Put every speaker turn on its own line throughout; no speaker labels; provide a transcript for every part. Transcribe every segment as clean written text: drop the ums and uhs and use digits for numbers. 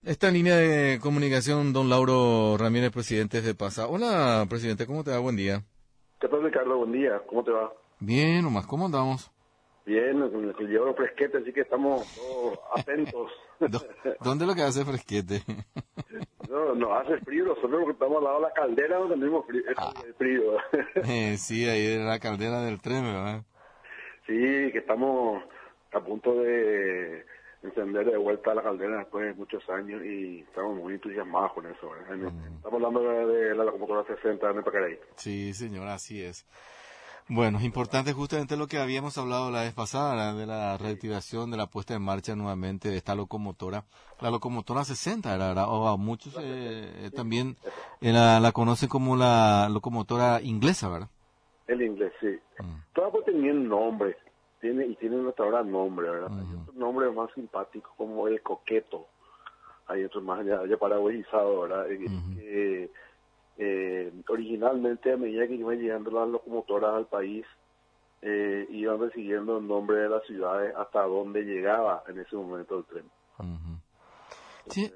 Esta línea de comunicación, don Lauro Ramírez, presidente de PASA. Hola, presidente, ¿cómo te va? Buen día.
¿Qué tal, Ricardo? Buen día. ¿Cómo te va?
Bien, nomás, ¿cómo andamos?
Bien, llevo los fresquetes, así que estamos todos atentos.
¿Dónde lo que hace fresquete?
No hace frío, nosotros porque estamos al lado de la caldera donde tenemos frío.
Sí, ahí en la caldera del tren, ¿verdad?
Sí, que estamos a punto de encender de vuelta la caldera después de muchos años y estamos muy entusiasmados con eso, ¿verdad? Estamos hablando de la locomotora 60 en Pacaraí.
Sí, señor, así es. Bueno, es importante justamente lo que habíamos hablado la vez pasada, de la reactivación, de la puesta en marcha nuevamente de esta locomotora. La locomotora 60, ¿verdad? O a muchos también la conocen como la locomotora inglesa, ¿verdad?
El inglés, sí. Todas pues tenían nombre, tienen hasta ahora nombre, ¿verdad? Hay otros nombres más simpáticos como el coqueto, hay otros más ya paraguayizado, ¿verdad? Originalmente, a medida que iban llegando las locomotoras al país, iban recibiendo el nombre de las ciudades hasta donde llegaba en ese momento el tren.
Sí.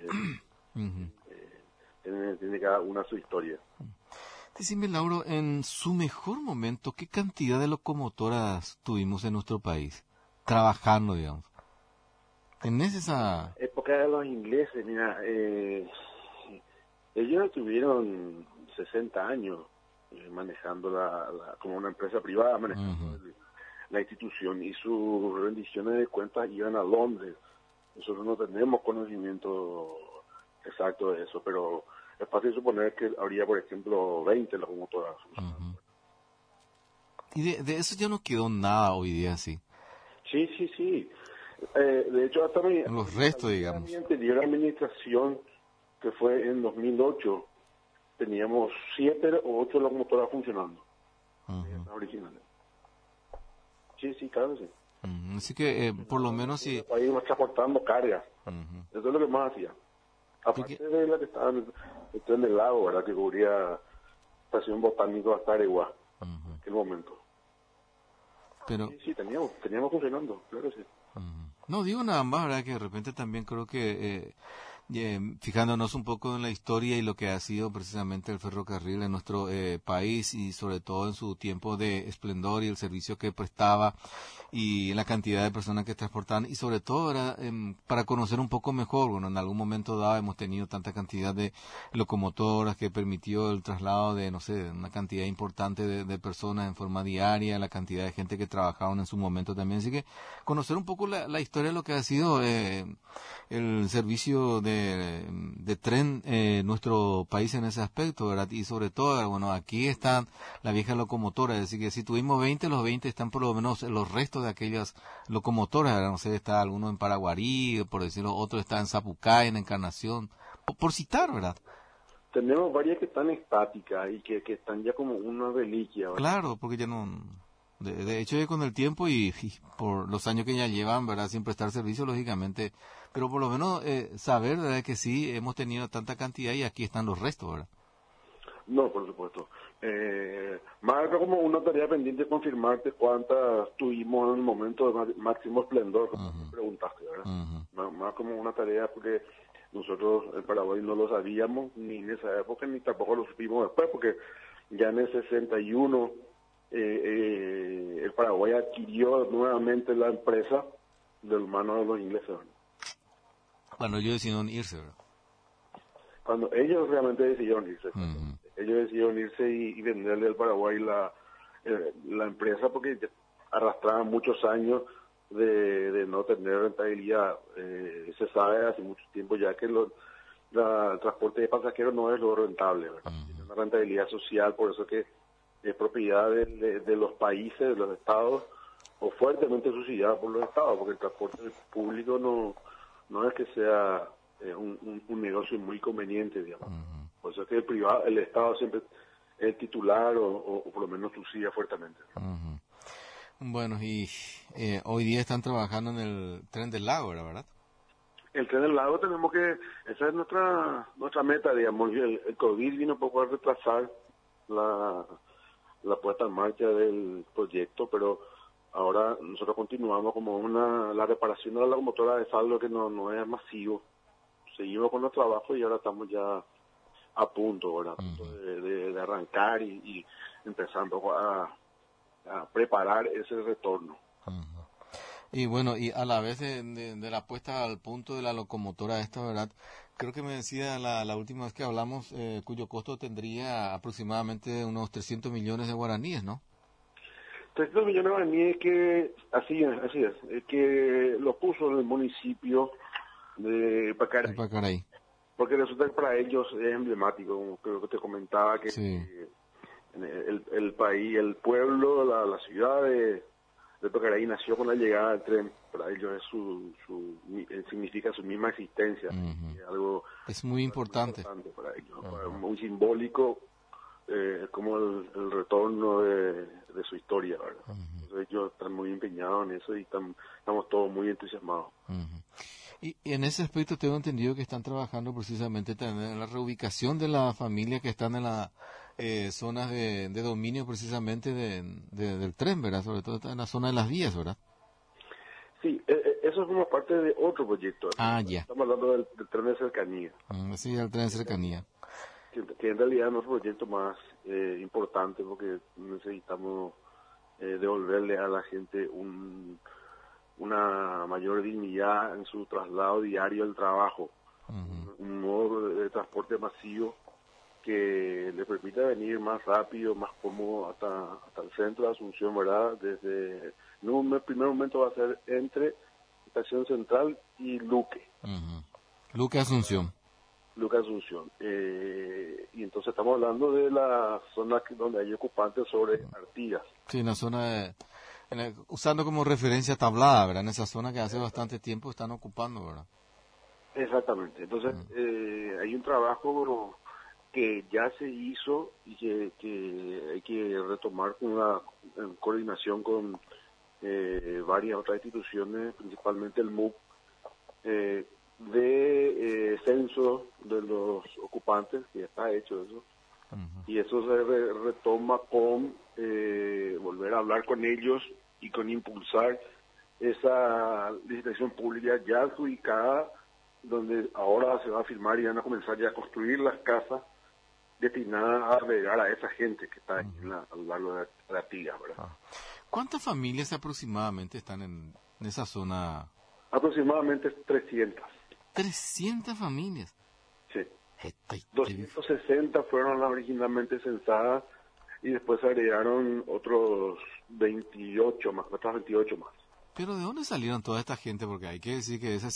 Tiene cada una su historia.
Decime, Lauro, en su mejor momento, ¿qué cantidad de locomotoras tuvimos en nuestro país? Trabajando, digamos. ¿Tenés esa...?
Época de los ingleses, mira, ellos tuvieron 60 años manejando como una empresa privada, manejando la institución, y sus rendiciones de cuentas iban a Londres. Nosotros no tenemos conocimiento exacto de eso, pero es fácil suponer que habría, por ejemplo, 20 locomotoras.
Y de eso ya no quedó nada hoy día, sí.
Sí. De hecho, hasta
los restos, digamos.
Mi anterior administración, que fue en 2008, teníamos 7 o 8 locomotoras funcionando, originales. Sí, claro, sí.
Así que, por lo menos, sí.
El país iba transportando cargas. Eso es lo que más hacía. Aparte de la que estaba en el tren del lago, ¿verdad? Que cubría estación botánica hasta Areguá, en aquel momento.
Pero...
Sí, teníamos funcionando, claro que sí.
No, digo nada más, ¿verdad? Que de repente también creo que, fijándonos un poco en la historia y lo que ha sido precisamente el ferrocarril en nuestro país y sobre todo en su tiempo de esplendor y el servicio que prestaba y la cantidad de personas que transportaban y sobre todo era para conocer un poco mejor, bueno, en algún momento dado hemos tenido tanta cantidad de locomotoras que permitió el traslado de, no sé, una cantidad importante de personas en forma diaria, la cantidad de gente que trabajaban en su momento también, así que conocer un poco la historia de lo que ha sido el servicio de tren en nuestro país en ese aspecto, ¿verdad? Y sobre todo, bueno, aquí están la vieja locomotora, es decir, que si tuvimos 20, los 20 están por lo menos los restos de aquellas locomotoras, ¿verdad? No sé, está alguno en Paraguarí, por decirlo, otro está en Zapucay, en Encarnación, por citar, ¿verdad?
Tenemos varias que están estáticas y que están ya como una reliquia, ¿verdad?
Claro, porque ya no... De hecho, ya con el tiempo y por los años que ya llevan, ¿verdad? Sin prestar servicio, lógicamente. Pero por lo menos saber, ¿verdad? Que sí, hemos tenido tanta cantidad y aquí están los restos, ¿verdad?
No, por supuesto. Más como una tarea pendiente confirmarte cuántas tuvimos en el momento de máximo esplendor, como me preguntaste, ¿verdad? Más como una tarea porque nosotros en Paraguay no lo sabíamos ni en esa época ni tampoco lo supimos después, porque ya en el 61 el Paraguay adquirió nuevamente la empresa de manos de los ingleses, ¿verdad?
Cuando ellos decidieron irse, ¿verdad?
Cuando ellos realmente decidieron irse. Ellos decidieron irse y venderle al Paraguay la empresa porque arrastraban muchos años de no tener rentabilidad. Se sabe hace mucho tiempo ya que el transporte de pasajeros no es lo rentable, ¿verdad? Tiene una rentabilidad social, por eso que es propiedad de los países, de los estados, o fuertemente subsidiada por los estados, porque el transporte público no es que sea un negocio muy conveniente, digamos. Por eso es que el estado siempre es el titular o por lo menos subsidia fuertemente.
Bueno, y hoy día están trabajando en el tren del lago, ¿verdad?
El tren del lago esa es nuestra meta, digamos. El COVID vino un poco a retrasar la puesta en marcha del proyecto, pero ahora nosotros continuamos como la reparación de la locomotora es algo que no es masivo. venimos con los trabajos y ahora estamos ya a punto, ¿verdad? De arrancar y empezar un poco a preparar ese retorno.
Y bueno, y a la vez de la puesta al punto de la locomotora esta, ¿verdad? Creo que me decía la última vez que hablamos, cuyo costo tendría aproximadamente unos 300 millones de guaraníes, ¿no?
300 millones de guaraníes que, así es, que lo puso en el municipio de Pacaraí.
Pacaraí.
Porque resulta que para ellos es emblemático, como creo que te comentaba, que
sí.
el país, el pueblo, la ciudad de Pacaraí nació con la llegada del tren. Para ellos significa su misma existencia. Es algo
es muy importante.
Para ellos, muy simbólico, como el retorno de su historia, ¿verdad? Entonces ellos están muy empeñados en eso y estamos todos muy entusiasmados.
Y en ese aspecto tengo entendido que están trabajando precisamente también en la reubicación de las familias que están en las zonas de dominio precisamente del tren, ¿verdad? Sobre todo en la zona de las vías, ¿verdad?
Sí, eso es como parte de otro proyecto.
Ya.
Estamos hablando del tren de cercanía.
Sí, el tren de cercanía.
Que en realidad es nuestro proyecto más importante porque necesitamos devolverle a la gente una mayor dignidad en su traslado diario al trabajo, un modo de transporte masivo que le permita venir más rápido, más cómodo hasta el centro de Asunción, ¿verdad? En un primer momento va a ser entre Estación Central y Luque.
Luque Asunción.
Luque Asunción. Y entonces estamos hablando de la zona donde hay ocupantes sobre Artigas.
Sí, en la zona usando como referencia Tablada, ¿verdad? En esa zona que hace bastante tiempo están ocupando, ¿verdad?
Exactamente. Entonces, hay un trabajo que ya se hizo y que hay que retomar en coordinación con varias otras instituciones, principalmente el MUC, de censo de los ocupantes, que ya está hecho eso. Y eso se retoma con volver a hablar con ellos y con impulsar esa licitación pública ya adjudicada, donde ahora se va a firmar y van a comenzar ya a construir las casas destinadas a albergar a esa gente que está ahí a lo largo de la Artigas, ¿verdad?
¿Cuántas familias aproximadamente están en esa zona?
Aproximadamente 300.
300 familias.
Sí. 260 fueron las originalmente censadas y después se agregaron otros 28 más, otras 28 más.
Pero ¿de dónde salieron toda esta gente? Porque hay que decir que esa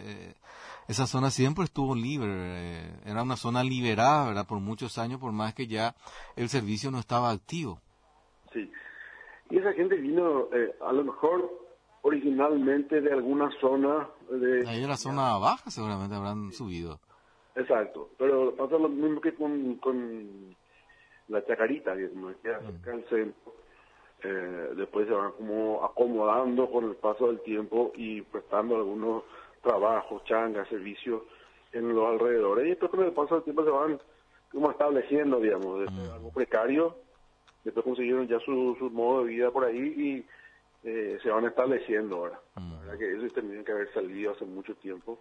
zona siempre estuvo libre, era una zona liberada, ¿verdad? Por muchos años, por más que ya el servicio no estaba activo.
Sí, y esa gente vino a lo mejor originalmente de alguna zona
ahí de la zona baja seguramente habrán subido.
Exacto, pero pasa lo mismo que con la Chacarita, que como queda cerca del centro. Después se van como acomodando con el paso del tiempo y prestando algunos trabajos, changas, servicios en los alrededores. Y después con el paso del tiempo se van como estableciendo, digamos, desde algo precario. Después consiguieron ya su modo de vida por ahí y se van estableciendo ahora. La verdad que ellos tendrían que haber salido hace mucho tiempo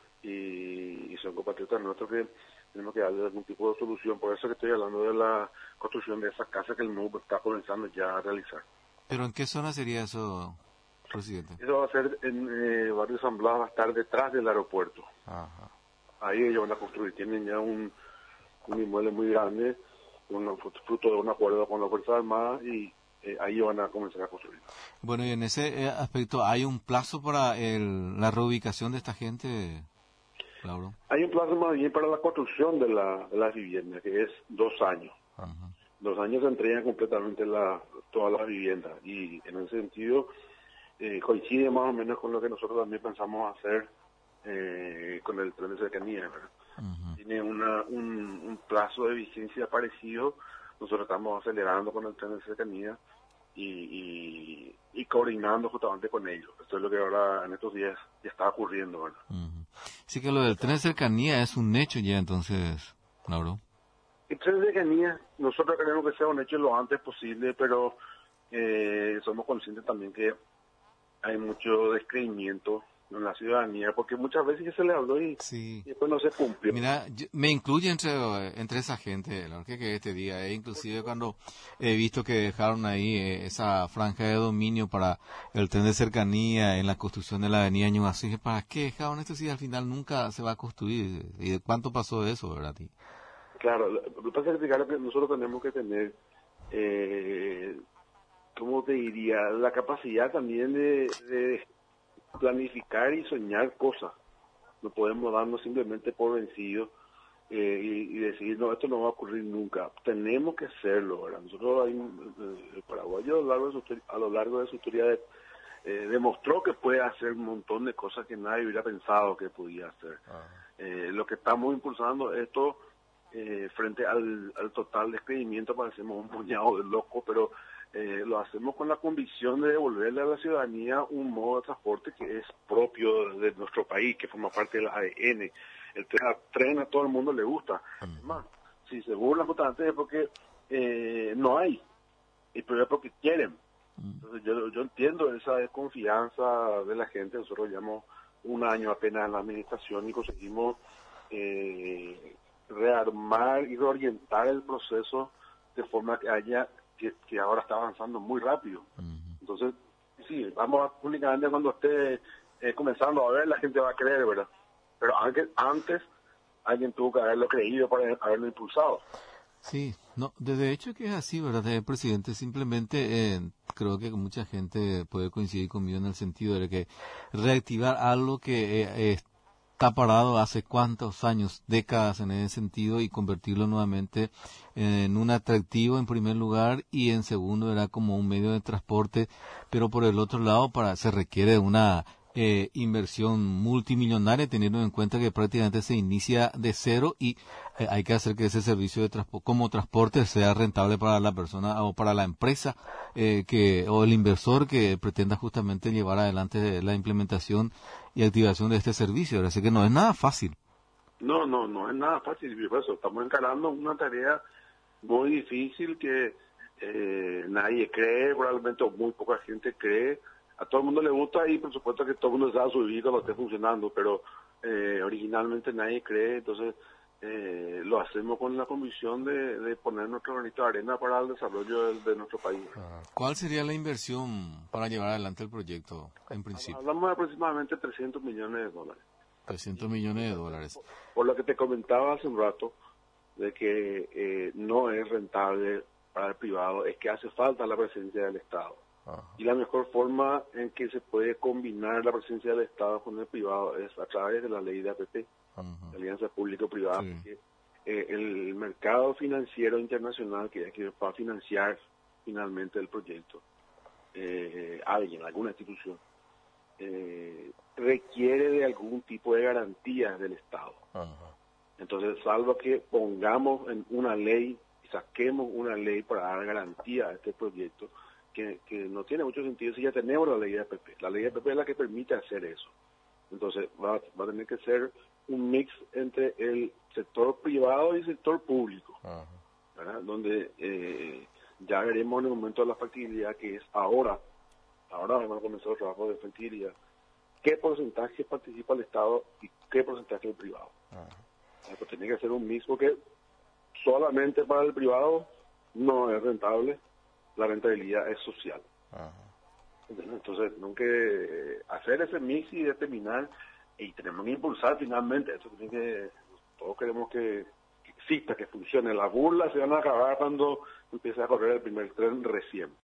y son compatriotas nuestros que tenemos que darle algún tipo de solución. Por eso que estoy hablando de la construcción de esa casa que el MUB está comenzando ya a realizar.
¿Pero en qué zona sería eso, presidente?
Eso va a ser en Barrio San Blas, va a estar detrás del aeropuerto.
Ajá.
Ahí ellos van a construir, tienen ya un inmueble muy grande, fruto de un acuerdo con las Fuerzas Armadas y ahí van a comenzar a construir.
Bueno, y en ese aspecto, ¿hay un plazo para la reubicación de esta gente, Lauro?
Hay un plazo más bien para la construcción de las viviendas, que es 2 años. 2 años se entregan completamente todas las viviendas y en ese sentido coincide más o menos con lo que nosotros también pensamos hacer con el tren de cercanía, ¿verdad? Tiene un plazo de vigencia parecido. Nosotros estamos acelerando con el tren de cercanía y coordinando justamente con ellos. Esto es lo que ahora en estos días ya está ocurriendo, ¿verdad?
Sí, que lo del tren de cercanía es un hecho ya entonces, Lauro.
El tren de cercanía, nosotros queremos que sea un hecho lo antes posible, pero somos conscientes también que hay mucho descreimiento en la ciudadanía, porque muchas veces ya se le habló
Sí.
y después no se cumplió.
Mira, me incluye entre esa gente, la verdad que este día, inclusive cuando he visto que dejaron ahí esa franja de dominio para el tren de cercanía en la construcción de la avenida Ñuazú, dije, ¿para qué dejaron esto si al final nunca se va a construir? ¿Y de cuánto pasó eso, verdad?
Claro, lo que pasa es que nosotros tenemos que tener, ¿cómo te diría? La capacidad también de planificar y soñar cosas. No podemos darnos simplemente por vencidos y decir, no, esto no va a ocurrir nunca. Tenemos que hacerlo, ¿verdad? Nosotros, el paraguayo a lo largo de su historia demostró que puede hacer un montón de cosas que nadie hubiera pensado que podía hacer. Lo que estamos impulsando esto frente al total descreimiento, parecemos un puñado de locos, pero lo hacemos con la convicción de devolverle a la ciudadanía un modo de transporte que es propio de nuestro país, que forma parte del ADN. El tren a todo el mundo le gusta. Además, si se burlan justamente es porque no hay, pero es porque quieren. Entonces yo entiendo esa desconfianza de la gente. Nosotros llevamos un año apenas en la administración y conseguimos rearmar y reorientar el proceso de forma que haya que ahora está avanzando muy rápido. Entonces, sí, vamos únicamente cuando esté comenzando a ver, la gente va a creer, ¿verdad? Pero antes alguien tuvo que haberlo creído para haberlo impulsado.
Sí, no, de hecho que es así, ¿verdad, presidente? Simplemente creo que mucha gente puede coincidir conmigo en el sentido de que reactivar algo que está parado hace cuántos años, décadas en ese sentido, y convertirlo nuevamente en un atractivo en primer lugar y en segundo era como un medio de transporte, pero por el otro lado se requiere una inversión multimillonaria, teniendo en cuenta que prácticamente se inicia de cero y hay que hacer que ese servicio de como transporte sea rentable para la persona o para la empresa o el inversor que pretenda justamente llevar adelante la implementación y activación de este servicio. Así que no es nada fácil.
No es nada fácil. Por eso estamos encarando una tarea muy difícil que nadie cree, probablemente muy poca gente cree. A todo el mundo le gusta y por supuesto que todo el mundo sabe subir cuando esté funcionando, pero originalmente nadie cree, entonces lo hacemos con la convicción de poner nuestro granito de arena para el desarrollo de nuestro país.
¿Cuál sería la inversión para llevar adelante el proyecto en principio?
Hablamos de aproximadamente $300 millones.
300 millones de dólares.
Por lo que te comentaba hace un rato, de que no es rentable para el privado, es que hace falta la presencia del Estado. Y la mejor forma en que se puede combinar la presencia del Estado con el privado es a través de la ley de APP, de Alianza Público-Privada, porque el mercado financiero internacional que va a financiar finalmente el proyecto, alguna institución, requiere de algún tipo de garantías del Estado. Entonces, salvo que pongamos en una ley, saquemos una ley para dar garantía a este proyecto, que no tiene mucho sentido si ya tenemos la ley de APP. La ley de APP es la que permite hacer eso. Entonces va a tener que ser un mix entre el sector privado y el sector público, ¿verdad? Donde ya veremos en el momento de la factibilidad, que es ahora vamos a comenzar el trabajo de factibilidad, qué porcentaje participa el Estado y qué porcentaje el privado. Pues tiene que ser un mix, porque solamente para el privado no es rentable, la rentabilidad es social. Entonces, tenemos que hacer ese mix y determinar, y tenemos que impulsar finalmente, todos queremos que exista, que funcione. Las burlas se van a acabar cuando empiece a correr el primer tren recién.